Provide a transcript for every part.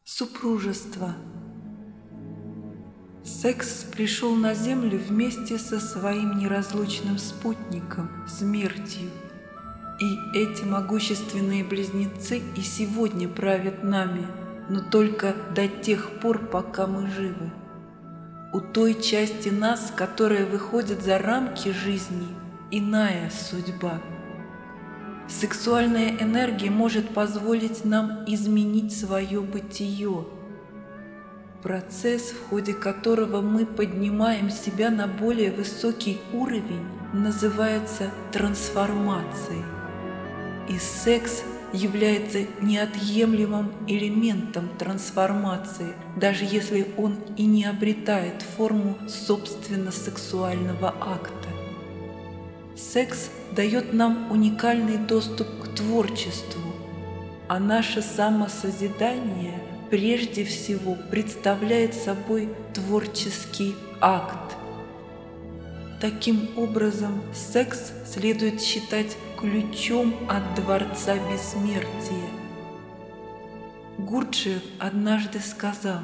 Супружество. Секс пришел на Землю вместе со своим неразлучным спутником – смертью. И эти могущественные близнецы и сегодня правят нами, но только до тех пор, пока мы живы. У той части нас, которая выходит за рамки жизни, иная судьба. Сексуальная энергия может позволить нам изменить свое бытие. Процесс, в ходе которого мы поднимаем себя на более высокий уровень, называется трансформацией. И секс является неотъемлемым элементом трансформации, даже если он и не обретает форму собственно сексуального акта. Секс дает нам уникальный доступ к творчеству, а наше самосозидание прежде всего представляет собой творческий акт. Таким образом, секс следует считать ключом от Дворца Бессмертия. Гурджиев однажды сказал: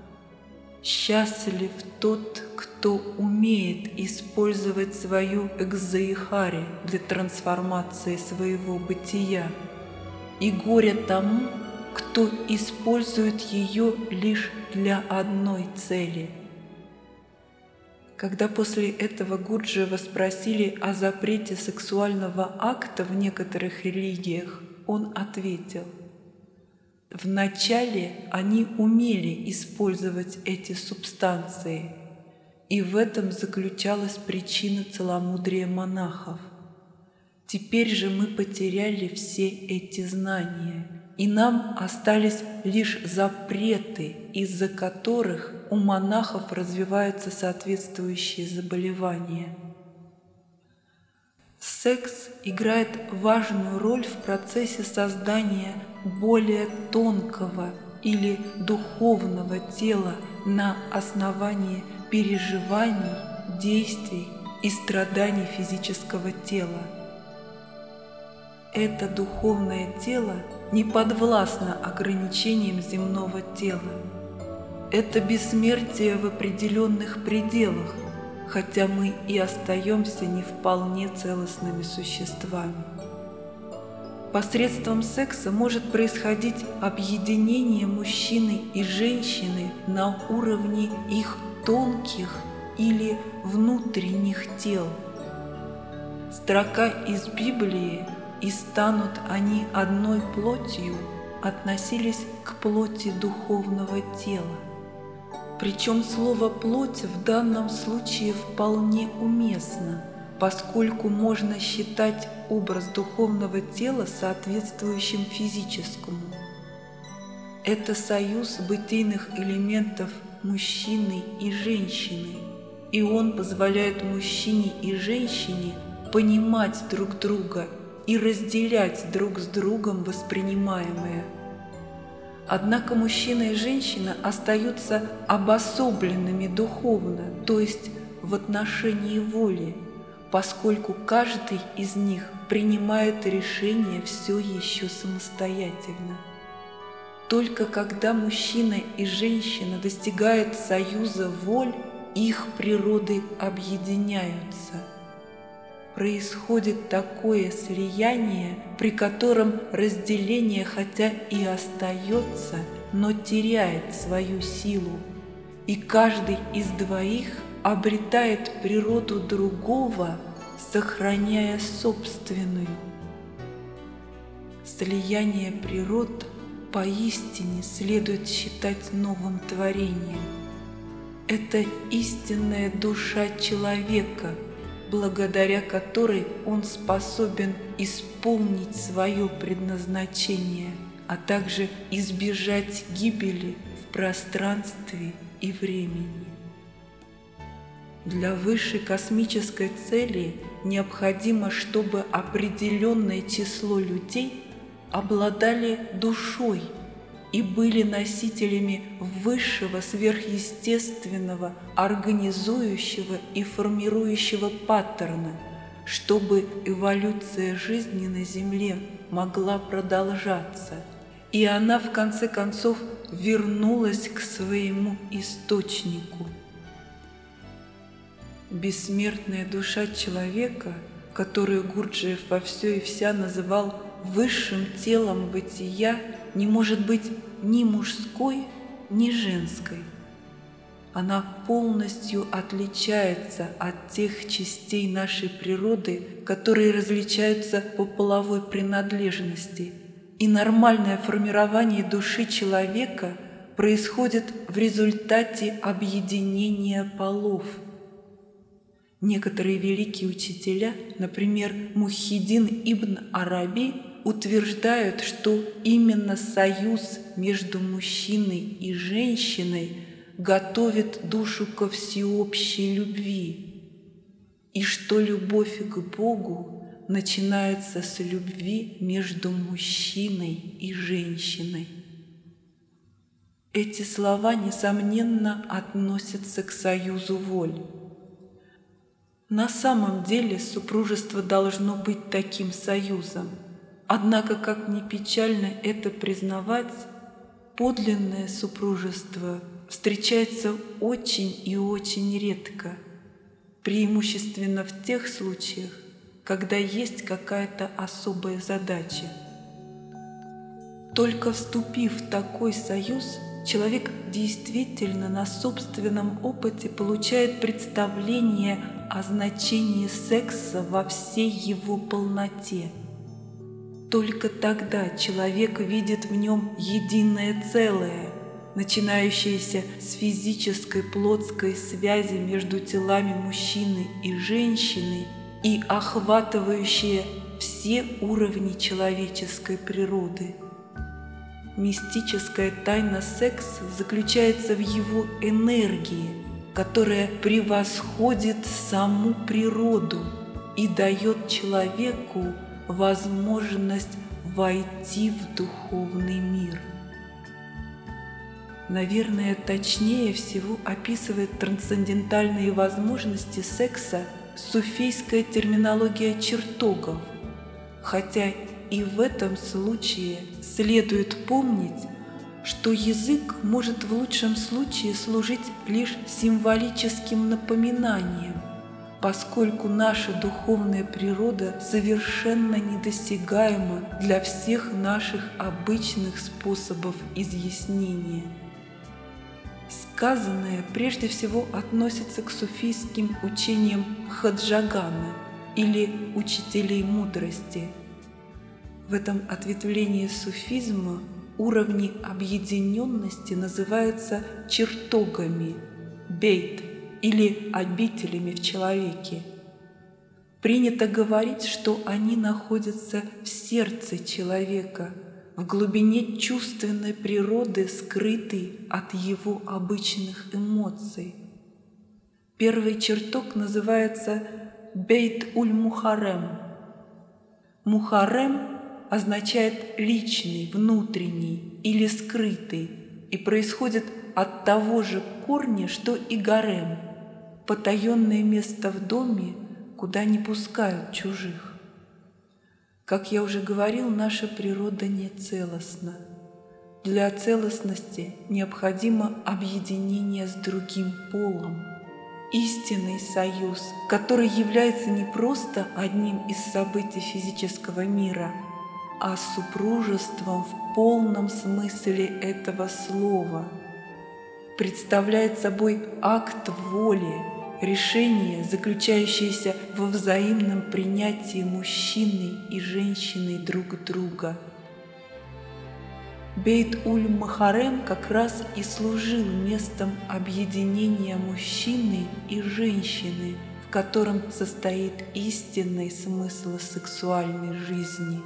«Счастлив тот, кто умеет использовать свою экзоихари для трансформации своего бытия, и горе тому, кто использует ее лишь для одной цели». Когда после этого Гурджиева спросили о запрете сексуального акта в некоторых религиях, он ответил: «Вначале они умели использовать эти субстанции, и в этом заключалась причина целомудрия монахов. Теперь же мы потеряли все эти знания, и нам остались лишь запреты, из-за которых у монахов развиваются соответствующие заболевания». Секс играет важную роль в процессе создания более тонкого или духовного тела на основании переживаний, действий и страданий физического тела. Это духовное тело не подвластно ограничениям земного тела. Это бессмертие в определенных пределах, хотя мы и остаемся не вполне целостными существами. Посредством секса может происходить объединение мужчины и женщины на уровне их тонких или внутренних тел. Строка из Библии «И станут они одной плотью» относились к плоти духовного тела. Причем слово «плоть» в данном случае вполне уместно, поскольку можно считать образ духовного тела соответствующим физическому. Это союз бытийных элементов мужчины и женщины, и он позволяет мужчине и женщине понимать друг друга и разделять друг с другом воспринимаемое. Однако мужчина и женщина остаются обособленными духовно, то есть в отношении воли, поскольку каждый из них принимает решение все еще самостоятельно. Только когда мужчина и женщина достигают союза воль, их природы объединяются. Происходит такое слияние, при котором разделение хотя и остается, но теряет свою силу, и каждый из двоих обретает природу другого, сохраняя собственную. Слияние природ поистине следует считать новым творением. Это истинная душа человека, благодаря которой он способен исполнить свое предназначение, а также избежать гибели в пространстве и времени. Для высшей космической цели необходимо, чтобы определенное число людей обладали душой и были носителями высшего сверхъестественного, организующего и формирующего паттерна, чтобы эволюция жизни на Земле могла продолжаться, и она в конце концов вернулась к своему источнику. Бессмертная душа человека, которую Гурджиев во все и вся называл высшим телом бытия, не может быть ни мужской, ни женской. Она полностью отличается от тех частей нашей природы, которые различаются по половой принадлежности. И нормальное формирование души человека происходит в результате объединения полов. Некоторые великие учителя, например, Мухиддин ибн Араби, утверждают, что именно союз между мужчиной и женщиной готовит душу ко всеобщей любви, и что любовь к Богу начинается с любви между мужчиной и женщиной. Эти слова, несомненно, относятся к союзу воль. На самом деле супружество должно быть таким союзом. Однако, как ни печально это признавать, подлинное супружество встречается очень и очень редко, преимущественно в тех случаях, когда есть какая-то особая задача. Только вступив в такой союз, человек действительно на собственном опыте получает представление о значении секса во всей его полноте. Только тогда человек видит в нем единое целое, начинающееся с физической плотской связи между телами мужчины и женщины и охватывающее все уровни человеческой природы. Мистическая тайна секса заключается в его энергии, которая превосходит саму природу и дает человеку возможность войти в духовный мир. Наверное, точнее всего описывает трансцендентальные возможности секса суфийская терминология чертогов, хотя и в этом случае следует помнить, что язык может в лучшем случае служить лишь символическим напоминанием, поскольку наша духовная природа совершенно недосягаема для всех наших обычных способов изъяснения. Сказанное прежде всего относится к суфийским учениям Хаджагана или учителей мудрости. В этом ответвлении суфизма уровни объединенности называются чертогами, бейт или обителями в человеке. Принято говорить, что они находятся в сердце человека, в глубине чувственной природы, скрытой от его обычных эмоций. Первый чертог называется Бейт-уль-Мухаррем. Мухаррем означает личный, внутренний или скрытый и происходит от того же корня, что и гарем, потаенное место в доме, куда не пускают чужих. Как я уже говорил, наша природа не целостна. Для целостности необходимо объединение с другим полом. Истинный союз, который является не просто одним из событий физического мира, а супружеством в полном смысле этого слова, представляет собой акт воли, решение, заключающееся во взаимном принятии мужчины и женщины друг друга. Бейт-уль-Мухаррем как раз и служил местом объединения мужчины и женщины, в котором состоит истинный смысл сексуальной жизни.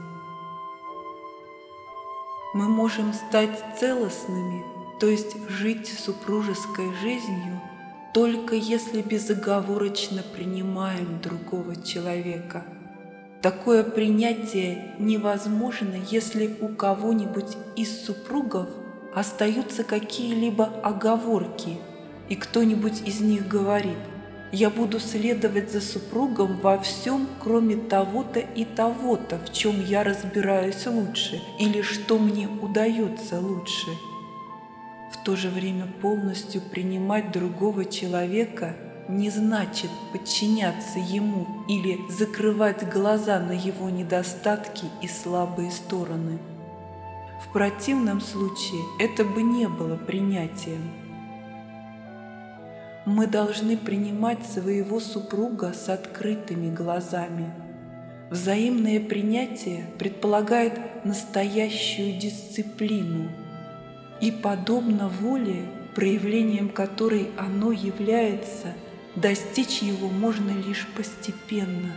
Мы можем стать целостными, то есть жить супружеской жизнью, только если безоговорочно принимаем другого человека. Такое принятие невозможно, если у кого-нибудь из супругов остаются какие-либо оговорки, и кто-нибудь из них говорит: «Я буду следовать за супругом во всем, кроме того-то и того-то, в чем я разбираюсь лучше, или что мне удается лучше». В то же время полностью принимать другого человека не значит подчиняться ему или закрывать глаза на его недостатки и слабые стороны. В противном случае это бы не было принятием. Мы должны принимать своего супруга с открытыми глазами. Взаимное принятие предполагает настоящую дисциплину, и, подобно воле, проявлением которой оно является, достичь его можно лишь постепенно.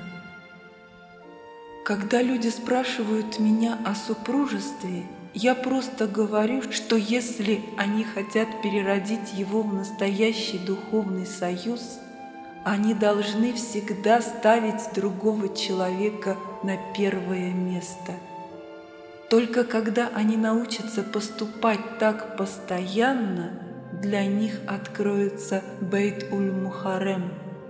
Когда люди спрашивают меня о супружестве, я просто говорю, что если они хотят переродить его в настоящий духовный союз, они должны всегда ставить другого человека на первое место. Только когда они научатся поступать так постоянно, для них откроется Бейт-уль-Мухаррем.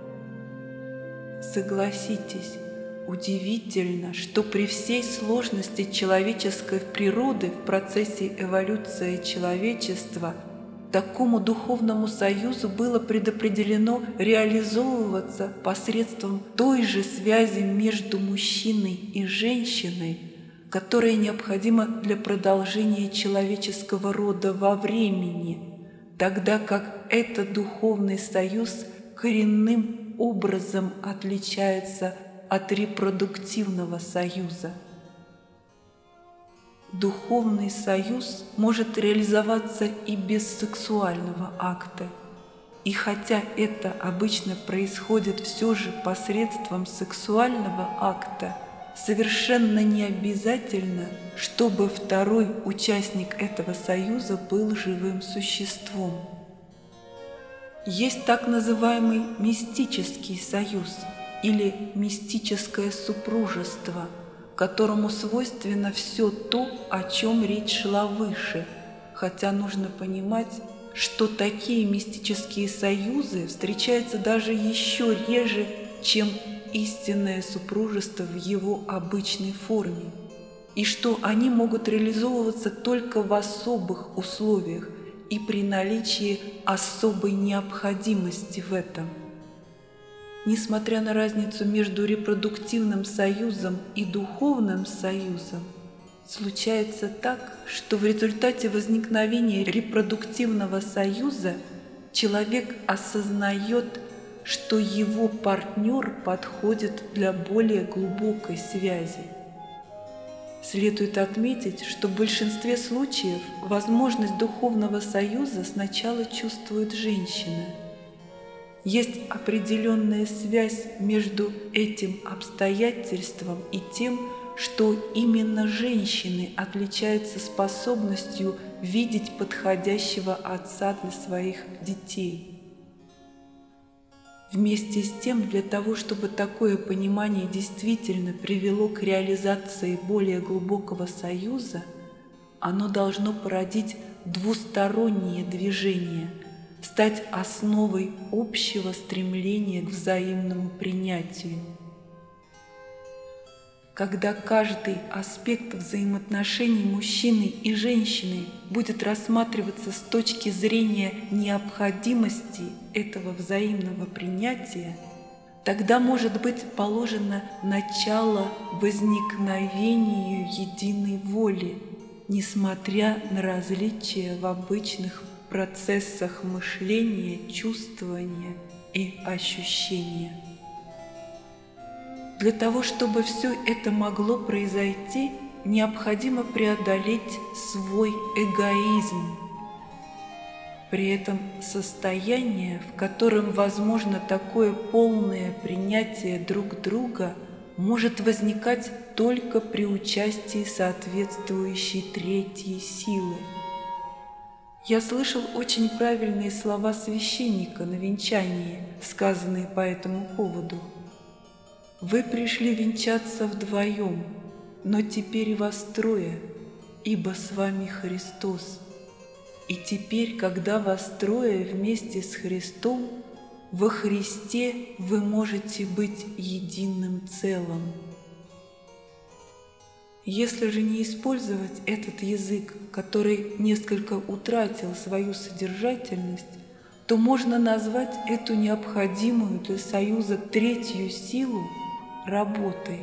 Согласитесь, удивительно, что при всей сложности человеческой природы в процессе эволюции человечества такому духовному союзу было предопределено реализовываться посредством той же связи между мужчиной и женщиной, которая необходима для продолжения человеческого рода во времени, тогда как этот духовный союз коренным образом отличается от репродуктивного союза. Духовный союз может реализоваться и без сексуального акта. И хотя это обычно происходит все же посредством сексуального акта, совершенно не обязательно, чтобы второй участник этого союза был живым существом. Есть так называемый мистический союз или мистическое супружество, которому свойственно все то, о чем речь шла выше, хотя нужно понимать, что такие мистические союзы встречаются даже еще реже, чем истинное супружество в его обычной форме, и что они могут реализовываться только в особых условиях и при наличии особой необходимости в этом. Несмотря на разницу между репродуктивным союзом и духовным союзом, случается так, что в результате возникновения репродуктивного союза человек осознает, что его партнер подходит для более глубокой связи. Следует отметить, что в большинстве случаев возможность духовного союза сначала чувствует женщина. Есть определенная связь между этим обстоятельством и тем, что именно женщины отличаются способностью видеть подходящего отца для своих детей. Вместе с тем, для того, чтобы такое понимание действительно привело к реализации более глубокого союза, оно должно породить двустороннее движение, стать основой общего стремления к взаимному принятию. Когда каждый аспект взаимоотношений мужчины и женщины будет рассматриваться с точки зрения необходимости этого взаимного принятия, тогда может быть положено начало возникновению единой воли, несмотря на различия в обычных процессах мышления, чувствования и ощущения. Для того, чтобы все это могло произойти, необходимо преодолеть свой эгоизм. При этом состояние, в котором возможно такое полное принятие друг друга, может возникать только при участии соответствующей третьей силы. Я слышал очень правильные слова священника на венчании, сказанные по этому поводу. «Вы пришли венчаться вдвоем, но теперь вас трое, ибо с вами Христос. И теперь, когда вас трое вместе с Христом, во Христе вы можете быть единым целым». Если же не использовать этот язык, который несколько утратил свою содержательность, то можно назвать эту необходимую для союза третью силу работой.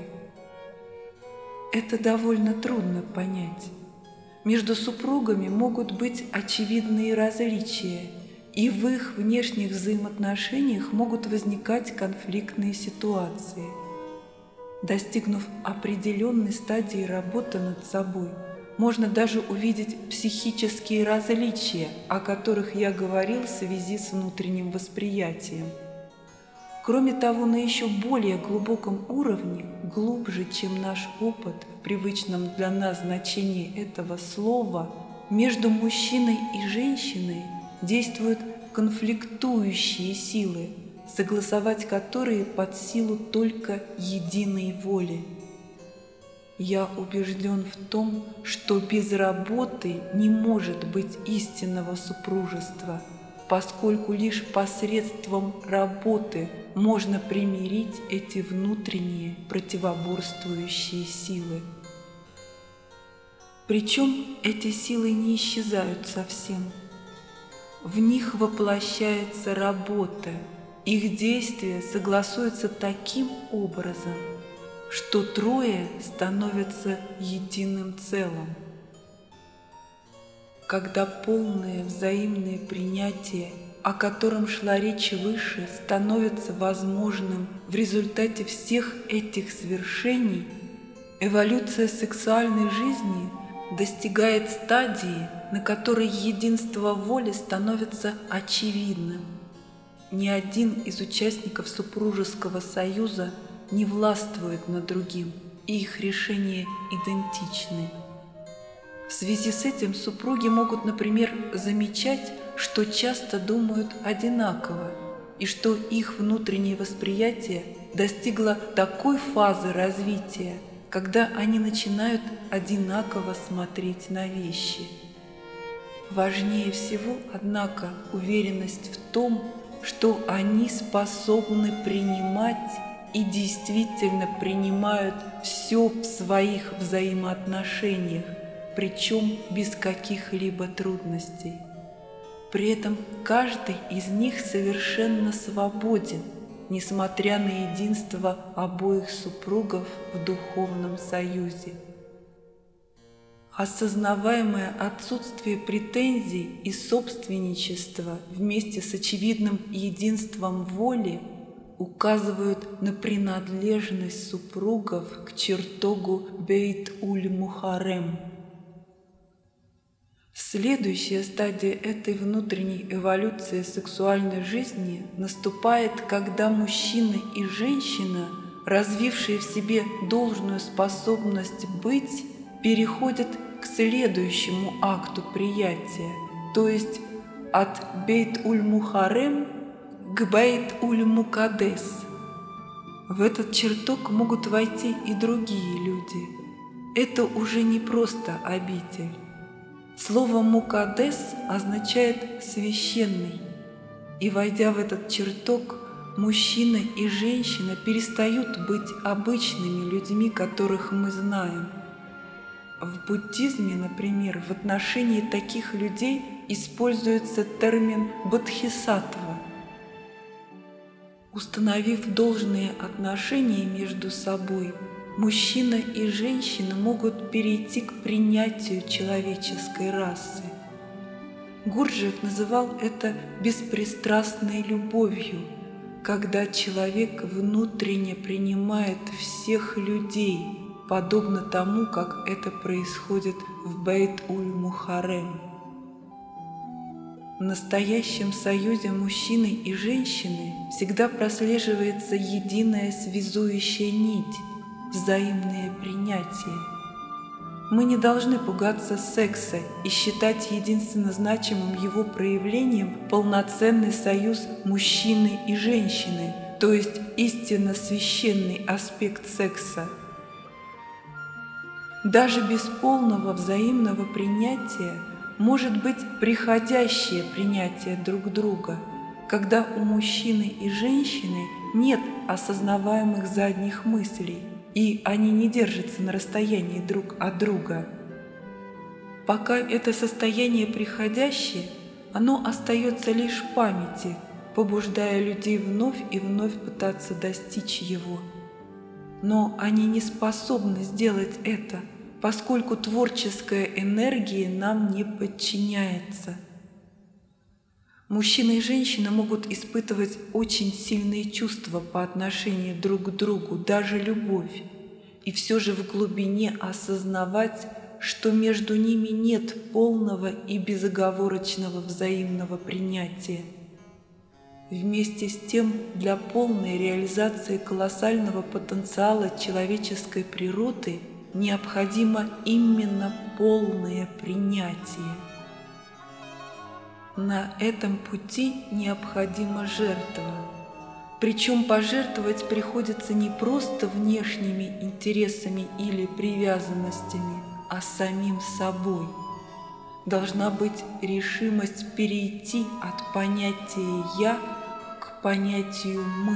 Это довольно трудно понять. Между супругами могут быть очевидные различия, и в их внешних взаимоотношениях могут возникать конфликтные ситуации. Достигнув определенной стадии работы над собой, можно даже увидеть психические различия, о которых я говорил в связи с внутренним восприятием. Кроме того, на еще более глубоком уровне, глубже, чем наш опыт в привычном для нас значении этого слова, между мужчиной и женщиной действуют конфликтующие силы, согласовать которые под силу только единой воли. Я убежден в том, что без работы не может быть истинного супружества, поскольку лишь посредством работы можно примирить эти внутренние противоборствующие силы. Причем эти силы не исчезают совсем. В них воплощается работа, их действия согласуются таким образом, что трое становятся единым целым. Когда полное взаимное принятие, о котором шла речь выше, становится возможным в результате всех этих свершений, эволюция сексуальной жизни достигает стадии, на которой единство воли становится очевидным. Ни один из участников супружеского союза не властвует над другим, и их решения идентичны. В связи с этим супруги могут, например, замечать, что часто думают одинаково, и что их внутреннее восприятие достигло такой фазы развития, когда они начинают одинаково смотреть на вещи. Важнее всего, однако, уверенность в том, что они способны принимать и действительно принимают все в своих взаимоотношениях, причем без каких-либо трудностей. При этом каждый из них совершенно свободен, несмотря на единство обоих супругов в духовном союзе. Осознаваемое отсутствие претензий и собственничества вместе с очевидным единством воли указывают на принадлежность супругов к чертогу Бейт-уль-Мухаррем. Следующая стадия этой внутренней эволюции сексуальной жизни наступает, когда мужчина и женщина, развившие в себе должную способность быть, переходят к следующему акту приятия, то есть от Бейт-уль-Мухаррем к Бейт-уль-Мукаддес. В этот чертог могут войти и другие люди. Это уже не просто обитель. Слово «мукаддес» означает «священный», и, войдя в этот чертог, мужчина и женщина перестают быть обычными людьми, которых мы знаем. В буддизме, например, в отношении таких людей используется термин «бодхисаттва». Установив должные отношения между собой, мужчина и женщина могут перейти к принятию человеческой расы. Гурджиев называл это беспристрастной любовью, когда человек внутренне принимает всех людей, подобно тому, как это происходит в Бейт-уль-Мухаррем. В настоящем союзе мужчины и женщины всегда прослеживается единая связующая нить – взаимное принятие. Мы не должны пугаться секса и считать единственно значимым его проявлением полноценный союз мужчины и женщины, то есть истинно священный аспект секса. Даже без полного взаимного принятия может быть приходящее принятие друг друга, когда у мужчины и женщины нет осознаваемых задних мыслей, и они не держатся на расстоянии друг от друга. Пока это состояние приходящее, оно остается лишь в памяти, побуждая людей вновь и вновь пытаться достичь его. Но они не способны сделать это, поскольку творческая энергия нам не подчиняется. Мужчина и женщина могут испытывать очень сильные чувства по отношению друг к другу, даже любовь, и все же в глубине осознавать, что между ними нет полного и безоговорочного взаимного принятия. Вместе с тем, для полной реализации колоссального потенциала человеческой природы необходимо именно полное принятие. На этом пути необходима жертва. Причем пожертвовать приходится не просто внешними интересами или привязанностями, а самим собой. Должна быть решимость перейти от понятия «я» к понятию «мы».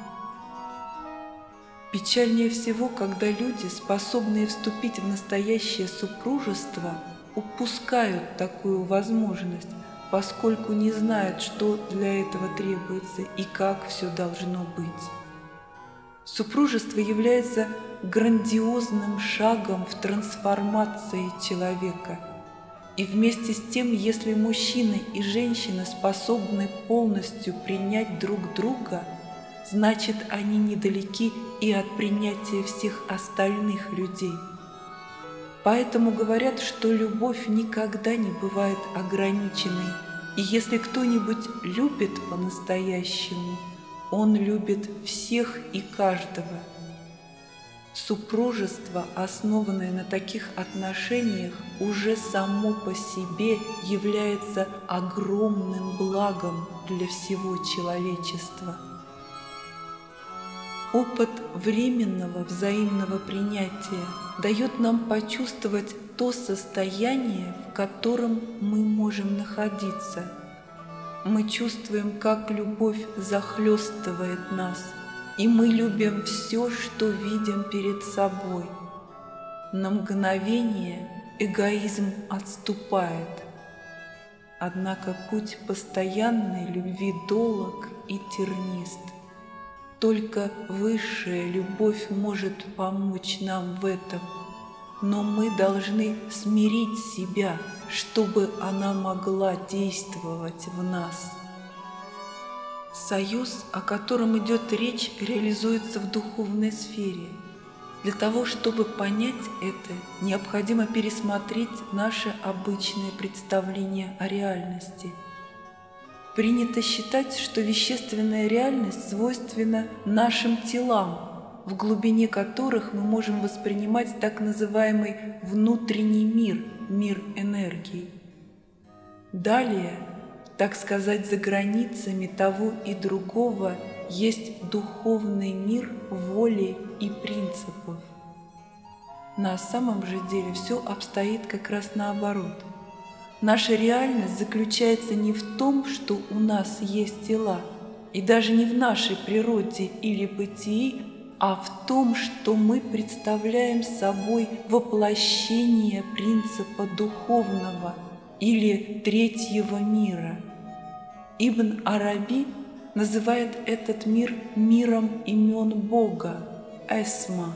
Печальнее всего, когда люди, способные вступить в настоящее супружество, упускают такую возможность, поскольку не знают, что для этого требуется и как все должно быть. Супружество является грандиозным шагом в трансформации человека. И вместе с тем, если мужчина и женщина способны полностью принять друг друга, значит, они недалеки и от принятия всех остальных людей. Поэтому говорят, что любовь никогда не бывает ограниченной, и если кто-нибудь любит по-настоящему, он любит всех и каждого. Супружество, основанное на таких отношениях, уже само по себе является огромным благом для всего человечества. Опыт временного взаимного принятия дает нам почувствовать то состояние, в котором мы можем находиться. Мы чувствуем, как любовь захлестывает нас, и мы любим все, что видим перед собой. На мгновение эгоизм отступает. Однако путь постоянной любви долг и тернист. Только высшая любовь может помочь нам в этом, но мы должны смирить себя, чтобы она могла действовать в нас. Союз, о котором идет речь, реализуется в духовной сфере. Для того, чтобы понять это, необходимо пересмотреть наше обычное представление о реальности. Принято считать, что вещественная реальность свойственна нашим телам, в глубине которых мы можем воспринимать так называемый внутренний мир, мир энергии. Далее, так сказать, за границами того и другого есть духовный мир воли и принципов. На самом же деле все обстоит как раз наоборот. Наша реальность заключается не в том, что у нас есть тела, и даже не в нашей природе или бытии, а в том, что мы представляем собой воплощение принципа духовного или третьего мира. Ибн Араби называет этот мир миром имен Бога, Эсма.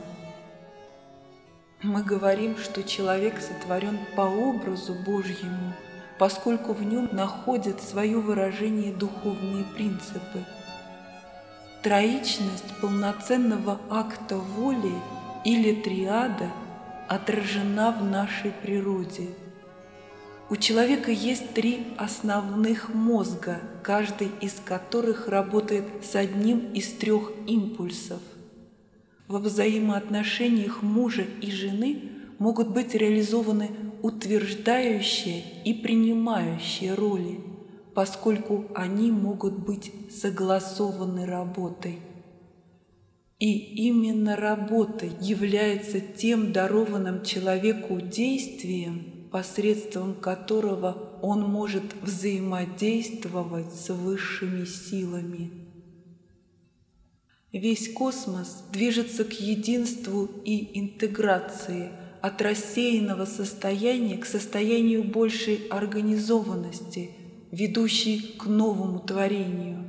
Мы говорим, что человек сотворен по образу Божьему, поскольку в нем находят свое выражение духовные принципы. Троичность полноценного акта воли или триада отражена в нашей природе. У человека есть 3 основных мозга, каждый из которых работает с одним из 3 импульсов. Во взаимоотношениях мужа и жены могут быть реализованы утверждающие и принимающие роли, поскольку они могут быть согласованы работой. И именно работа является тем дарованным человеку действием, посредством которого он может взаимодействовать с высшими силами. Весь космос движется к единству и интеграции, от рассеянного состояния к состоянию большей организованности, ведущей к новому творению.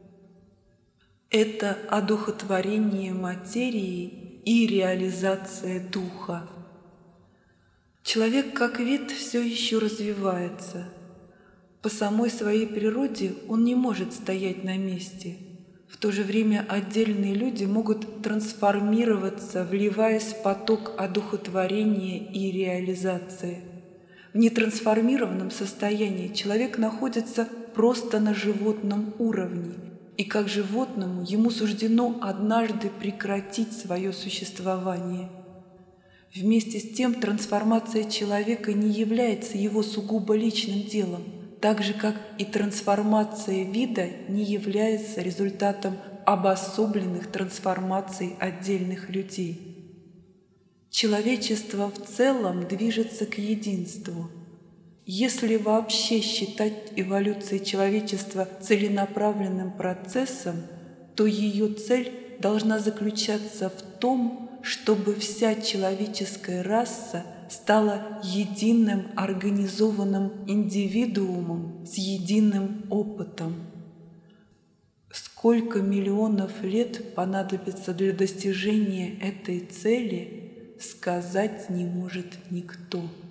Это одухотворение материи и реализация духа. Человек как вид все еще развивается. По самой своей природе он не может стоять на месте. В то же время отдельные люди могут трансформироваться, вливаясь в поток одухотворения и реализации. В нетрансформированном состоянии человек находится просто на животном уровне, и как животному ему суждено однажды прекратить свое существование. Вместе с тем трансформация человека не является его сугубо личным делом, так же, как и трансформация вида не является результатом обособленных трансформаций отдельных людей. Человечество в целом движется к единству. Если вообще считать эволюцию человечества целенаправленным процессом, то ее цель должна заключаться в том, чтобы вся человеческая раса стала единым организованным индивидуумом с единым опытом. Сколько миллионов лет понадобится для достижения этой цели, сказать не может никто.